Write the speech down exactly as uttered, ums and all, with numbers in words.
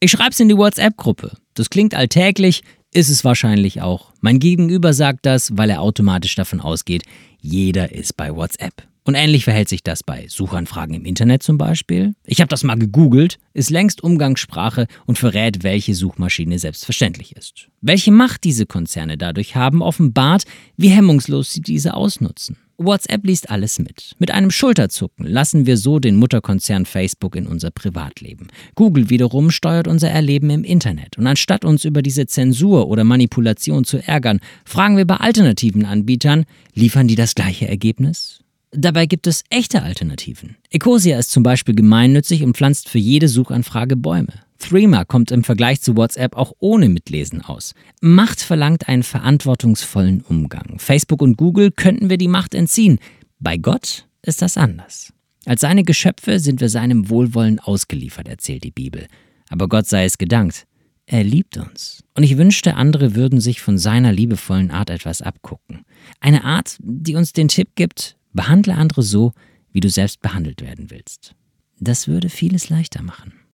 Ich schreib's in die WhatsApp-Gruppe. Das klingt alltäglich, ist es wahrscheinlich auch. Mein Gegenüber sagt das, weil er automatisch davon ausgeht, jeder ist bei WhatsApp. Und ähnlich verhält sich das bei Suchanfragen im Internet zum Beispiel. Ich habe das mal gegoogelt, ist längst Umgangssprache und verrät, welche Suchmaschine selbstverständlich ist. Welche Macht diese Konzerne dadurch haben, offenbart, wie hemmungslos sie diese ausnutzen. WhatsApp liest alles mit. Mit einem Schulterzucken lassen wir so den Mutterkonzern Facebook in unser Privatleben. Google wiederum steuert unser Erleben im Internet. Und anstatt uns über diese Zensur oder Manipulation zu ärgern, fragen wir bei alternativen Anbietern, liefern die das gleiche Ergebnis? Dabei gibt es echte Alternativen. Ecosia ist zum Beispiel gemeinnützig und pflanzt für jede Suchanfrage Bäume. Threema kommt im Vergleich zu WhatsApp auch ohne Mitlesen aus. Macht verlangt einen verantwortungsvollen Umgang. Facebook und Google könnten wir die Macht entziehen. Bei Gott ist das anders. Als seine Geschöpfe sind wir seinem Wohlwollen ausgeliefert, erzählt die Bibel. Aber Gott sei es gedankt. Er liebt uns. Und ich wünschte, andere würden sich von seiner liebevollen Art etwas abgucken. Eine Art, die uns den Tipp gibt, behandle andere so, wie du selbst behandelt werden willst. Das würde vieles leichter machen.